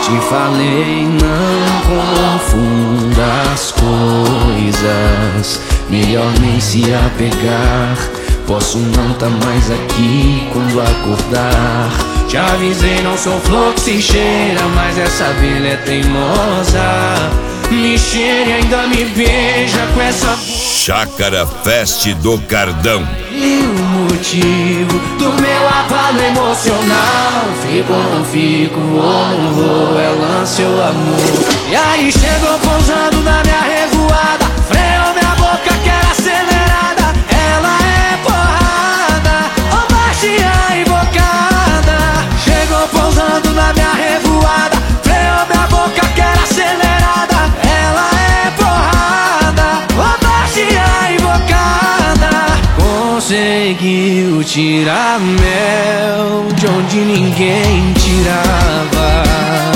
Te falei, não confunda as coisas, melhor nem se apegar. Posso não tá mais aqui quando acordar. Te avisei, não sou flor que se cheira, mas essa abelha é teimosa. Me cheira e ainda me beija com essa Chácara Fest do Cardão. E o motivo do meu abalo emocional, fico ou não fico, vou não vou, é lance ou amor. E aí chegou pousando na minha revoada, freou minha boca que era acelerada. Ela é porrada, ou baixinha invocada. Chegou pousando na minha revoada, freou minha boca que era acelerada. Ela é porrada, ou baixinha invocada. Conseguiu tirar mel de onde ninguém tirava.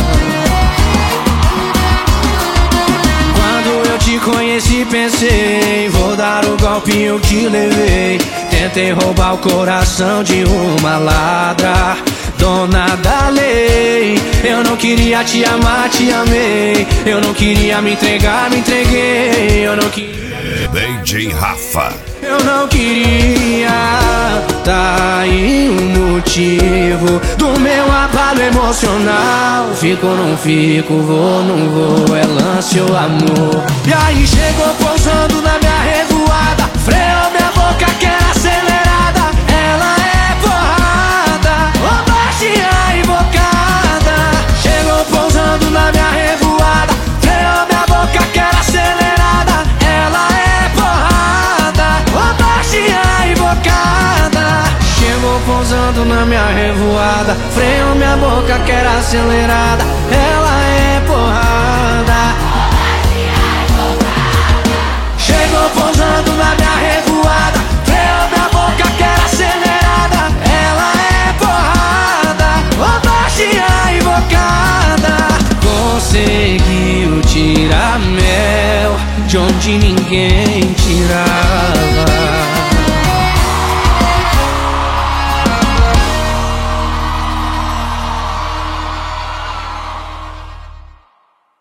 Quando eu te conheci pensei, vou dar o golpe eu que levei. Tentei roubar o coração de uma ladra, dona da lei. Eu não queria te amar, te amei. Eu não queria me entregar, me entreguei. Eu não queria DJ Rafa. Eu não queria, tá aí o motivo do meu abalo emocional. Fico ou não fico, vou não vou, é lance ou amor. E aí chegou pousando na minha revoada, freou minha boca que era acelerada. Ela é porrada, ou baixinha invocada. Chegou pousando na minha revoada, freou minha boca que era acelerada. Ela é porrada, ou baixinha invocada. Chegou pousando na minha revoada, freou minha boca que era acelerada. Ela é porrada. Chegou pousando na minha revoada, freou minha boca que era acelerada. Ela é porrada, ou baixinha invocada. Conseguiu tirar mel de onde ninguém tirava.